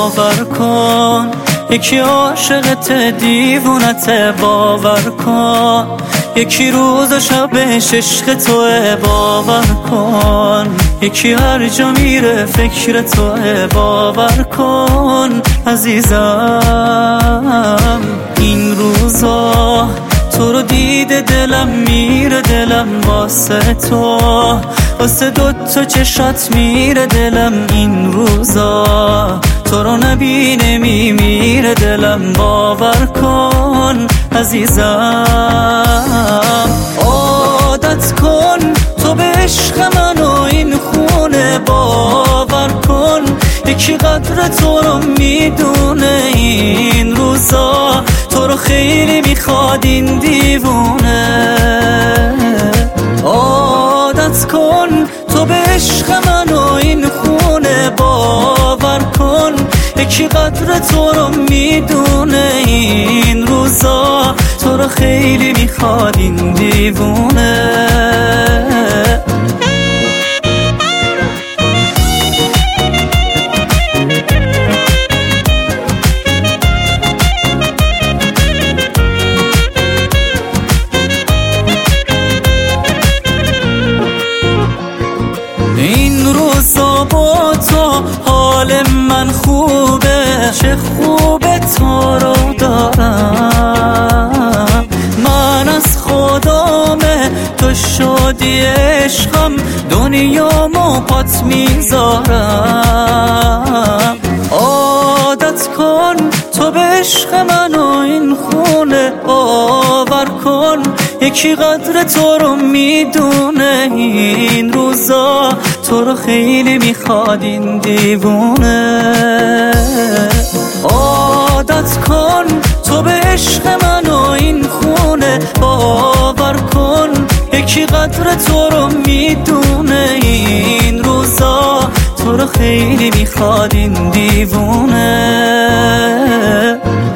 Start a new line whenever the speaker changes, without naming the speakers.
باور کن، یکی عاشقت دیوونت باور کن، یکی روز و شبش عشق توه باور کن، یکی هر جا میره فکر توه باور کن عزیزم. این روزا تو رو دیده دلم میره، دلم واسه تو، واسه دوتا چشات میره دلم. این روزا تو رو نبینه میمیره دلم باور کن عزیزم. عادت کن تو به عشق من و این خونه باور کن، یکی قدر تو رو میدونه. این روزا تو رو خیلی میخواد این دیوونه. عادت کن تو به عشق من و این خونه باور کن، یکی قدر تو رو میدونه. این روزا تو رو خیلی میخواد این دیوونه. این روزا با تو حال من خوبه، چه خوبه تو رو دارم. من از خدامه تو شدی عشقم، دنیامو پات میذارم. عادت کن تو به عشق من و این خونه باور کن، یکی قدر تو رو میدونه. این روزا تو رو خیلی میخواد این دیوونه. عادت کن تو به عشق من و این خونه باور کن، یکی قدر تو رو میدونه. این روزا تو رو خیلی میخواد این دیوونه.